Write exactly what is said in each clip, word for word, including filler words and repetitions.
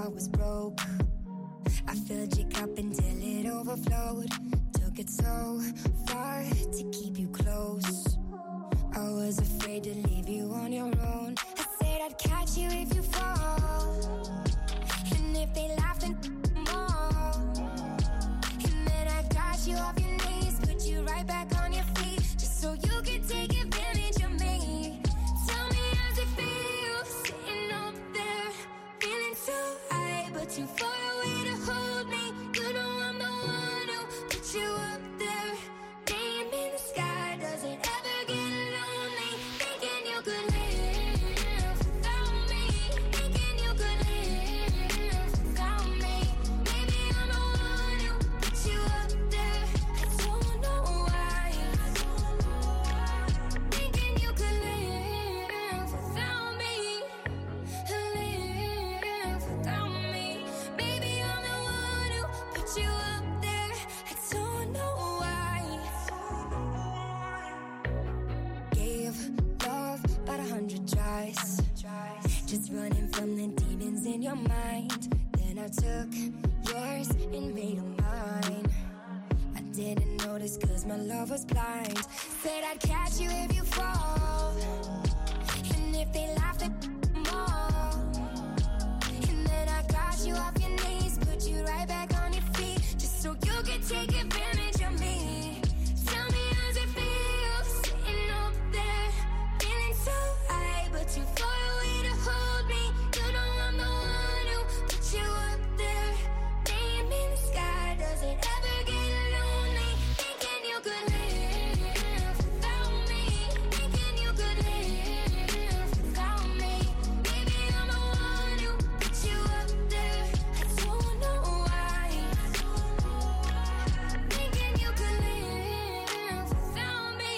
was broke. I filled your cup until it overflowed. Took it so far to keep you close. I was afraid to leave you on your own. I said I'd catch you if you fall. And if they laugh, then more. And then I got you off your knees, put you right back on your feet, just so you could take advantage of me. Tell me how's it feel, sitting up there, feeling so high, but too far away to hold me. You know I'm the one who put you up there. Name in the sky, does it ever get lonely? Thinking you could live without me. Thinking you could live without me. Maybe I'm the one who put you up there. I don't know why. Thinking you could live without me. Live without me. Maybe I'm the one who put you up there. I don't know why. Gave love about a hundred tries, just running from the demons in your mind. Then I took yours and made them mine. I didn't notice cause my love was blind. Said I'd catch you if you fall. And if they laugh, then more. And then I got you off your knees, put you right back on your feet, just so you could take advantage of me. Tell me how's it feel, sitting up there, feeling so high, but too far away to hold me. You know I'm the one who put you up there. Name in the sky, does it ever get lonely? Thinking you could live without me. Thinking you could live without me. Maybe I'm the one who put you up there. I don't know why. Thinking you could live without me.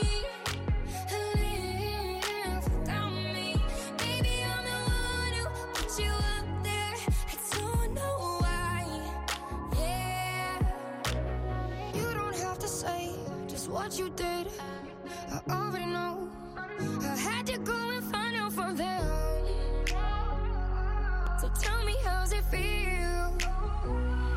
Live without me. Maybe I'm the one who put you up there. I don't know why. Yeah. You don't have to say just what you did. I already know. I had to go and find out from them. So tell me how's it feel,